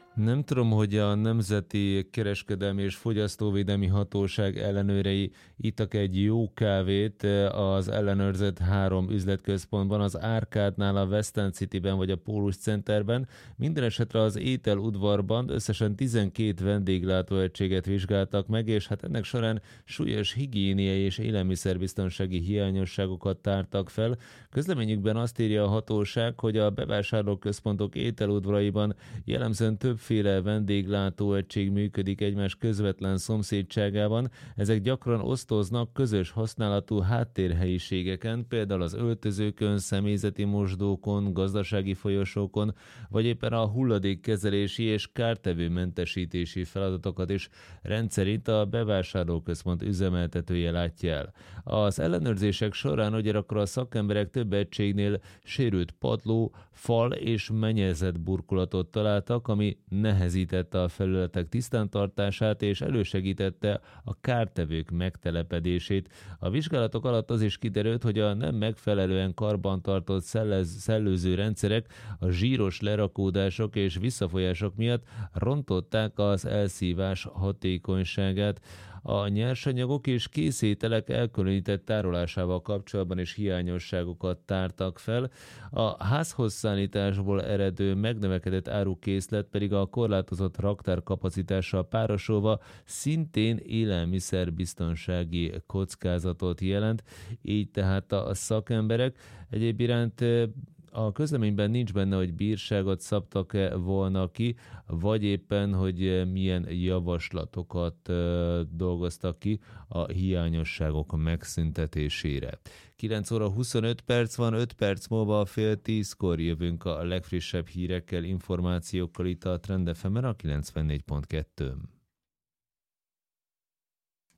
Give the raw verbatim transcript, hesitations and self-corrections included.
Nem tudom, hogy a Nemzeti Kereskedelmi és Fogyasztóvédelmi Hatóság ellenőrei ittak egy jó kávét az ellenőrzött három üzletközpontban, az Árkádnál, a West End Cityben vagy a Pólus Centerben. Minden esetre az ételudvarban összesen tizenkét vendéglátóegységet vizsgáltak meg, és hát ennek során súlyos higiéniai és élelmiszerbiztonsági hiányosságokat tártak fel. Közleményükben azt írja a hatóság, hogy a bevásárlóközpontok ételudvaraiban jellemzően többféle vendéglátóegység működik egymás közvetlen szomszédságában. Ezek gyakran osztoznak közös használatú háttérhelyiségeken, például az öltözőkön, személyzeti mosdókon, gazdasági folyosókon, vagy éppen a hulladékkezelési és kártevőmentesítési feladatokat is rendszerint a bevásárlóközpont üzemeltetője látja el. Az ellenőrzések során ugyanakkor a szakemberek több egységnél sérült padló, fal és mennyezet burkolatot találtak, ami nehezítette a felületek tisztántartását és elősegítette a kártevők megtelepedését. A vizsgálatok alatt az is kiderült, hogy a nem megfelelően karbantartott szellez, szellőző rendszerek, a zsíros lerakódások és visszafolyások miatt rontották az elszívás hatékonyságát. A nyersanyagok és készételek elkülönített tárolásával kapcsolatban is hiányosságokat tártak fel. A házhoz szállításból eredő megnövekedett árukészlet pedig a korlátozott raktárkapacitással párosulva szintén élelmiszerbiztonsági kockázatot jelent. Így tehát a szakemberek egyéb iránt a közleményben nincs benne, hogy bírságot szabtak-e volna ki, vagy éppen, hogy milyen javaslatokat dolgoztak ki a hiányosságok megszüntetésére. kilenc óra huszonöt perc van, öt perc múlva fél tízkor jövünk a legfrissebb hírekkel, információkkal itt a Trend ef emen a kilencvennégy pont kettő.